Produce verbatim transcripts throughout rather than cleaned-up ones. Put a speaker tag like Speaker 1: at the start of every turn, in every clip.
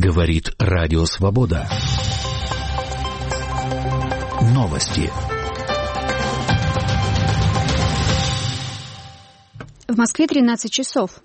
Speaker 1: Говорит Радио Свобода. Новости.
Speaker 2: В Москве тринадцать часов.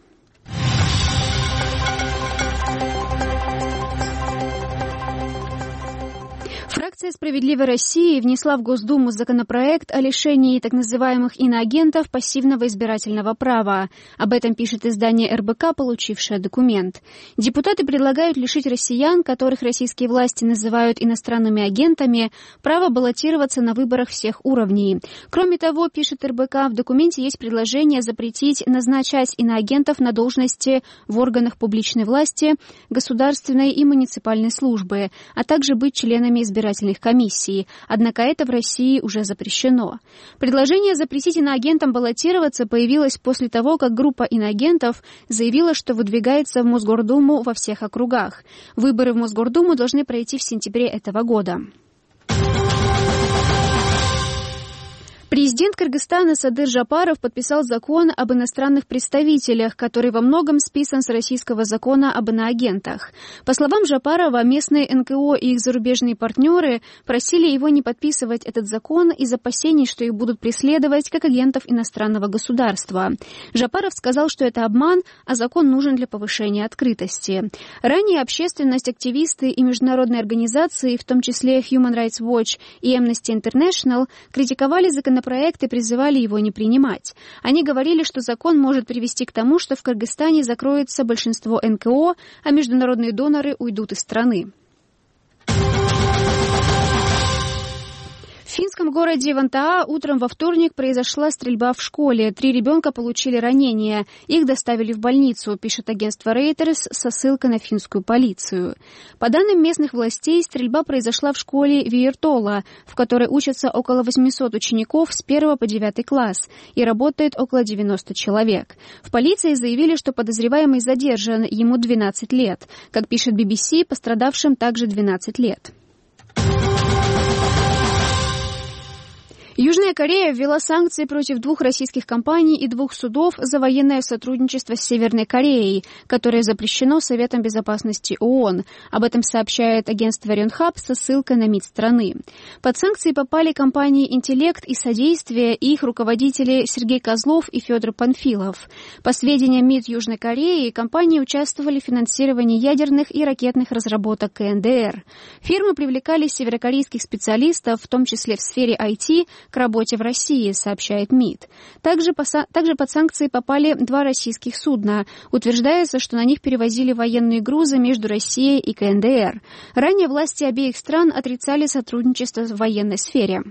Speaker 2: Фракция «Справедливой России» внесла в Госдуму законопроект о лишении так называемых иноагентов пассивного избирательного права. Об этом пишет издание эр бэ ка, получившее документ. Депутаты предлагают лишить россиян, которых российские власти называют иностранными агентами, права баллотироваться на выборах всех уровней. Кроме того, пишет эр бэ ка, в документе есть предложение запретить назначать иноагентов на должности в органах публичной власти, государственной и муниципальной службы, а также быть членами избирательных комиссий. Однако это в России уже запрещено. Предложение запретить иноагентам баллотироваться появилось после того, как группа иноагентов заявила, что выдвигается в Мосгордуму во всех округах. Выборы в Мосгордуму должны пройти в сентябре этого года. Президент Кыргызстана Садыр Жапаров подписал закон об иностранных представителях, который во многом списан с российского закона об иноагентах. По словам Жапарова, местные эн ка о и их зарубежные партнеры просили его не подписывать этот закон из опасений, что их будут преследовать как агентов иностранного государства. Жапаров сказал, что это обман, а закон нужен для повышения открытости. Ранее общественность, активисты и международные организации, в том числе Human Rights Watch и Amnesty International, критиковали законопроект проекты призывали его не принимать. Они говорили, что закон может привести к тому, что в Кыргызстане закроется большинство эн ка о, а международные доноры уйдут из страны. В финском городе Вантаа утром во вторник произошла стрельба в школе. Три ребенка получили ранения. Их доставили в больницу, пишет агентство Reuters со ссылкой на финскую полицию. По данным местных властей, стрельба произошла в школе Виертола, в которой учатся около восьмисот учеников с первого по девятый класс, и работает около девяноста человек. В полиции заявили, что подозреваемый задержан, ему двенадцать лет. Как пишет би би си, пострадавшим также двенадцать лет. Южная Корея ввела санкции против двух российских компаний и двух судов за военное сотрудничество с Северной Кореей, которое запрещено Советом безопасности ООН. Об этом сообщает агентство Рёнхап со ссылкой на МИД страны. Под санкции попали компании «Интеллект» и «Содействие» и их руководители Сергей Козлов и Федор Панфилов. По сведениям МИД Южной Кореи, компании участвовали в финансировании ядерных и ракетных разработок ка эн дэ эр. Фирмы привлекали северокорейских специалистов, в том числе в сфере ай ти, к работе в России, сообщает МИД. Также, поса- также под санкции попали два российских судна. Утверждается, что на них перевозили военные грузы между Россией и ка эн дэ эр. Ранее власти обеих стран отрицали сотрудничество в военной сфере.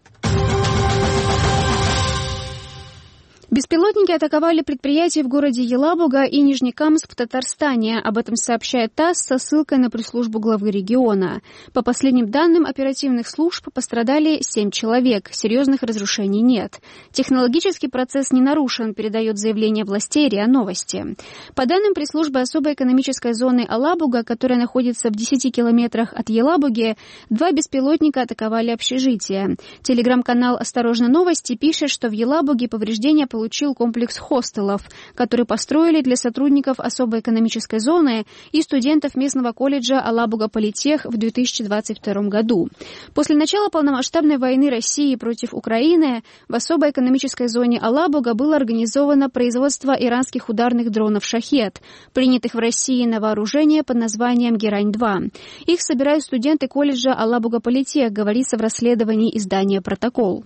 Speaker 2: Беспилотники атаковали предприятия в городе Елабуга и Нижнекамск в Татарстане. Об этом сообщает ТАСС со ссылкой на пресс-службу главы региона. По последним данным оперативных служб пострадали семь человек. Серьезных разрушений нет. Технологический процесс не нарушен, передает заявление властей РИА Новости. По данным пресс-службы особой экономической зоны Алабуга, которая находится в десяти километрах от Елабуги, два беспилотника атаковали общежитие. Телеграм-канал «Осторожно! Новости» пишет, что в Елабуге повреждения получили получил комплекс хостелов, который построили для сотрудников особой экономической зоны и студентов местного колледжа Алабуга Политех в две тысячи двадцать втором году. После начала полномасштабной войны России против Украины в особой экономической зоне Алабуга было организовано производство иранских ударных дронов «Шахед», принятых в России на вооружение под названием «Герань-два». Их собирают студенты колледжа Алабуга Политех, говорится в расследовании издания «Протокол».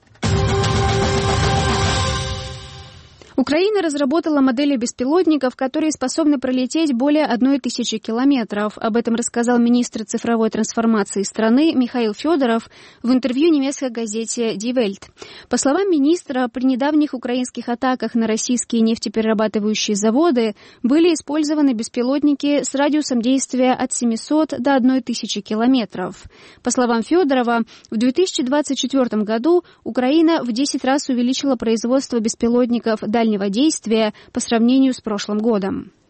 Speaker 2: Украина разработала модели беспилотников, которые способны пролететь более одной тысячи километров. Об этом рассказал министр цифровой трансформации страны Михаил Федоров в интервью немецкой газете Die Welt. По словам министра, при недавних украинских атаках на российские нефтеперерабатывающие заводы были использованы беспилотники с радиусом действия от семисот до одной тысячи километров. По словам Федорова, в две тысячи двадцать четвёртом году Украина в десять раз увеличила производство беспилотников дальнего действия по сравнению с прошлым годом.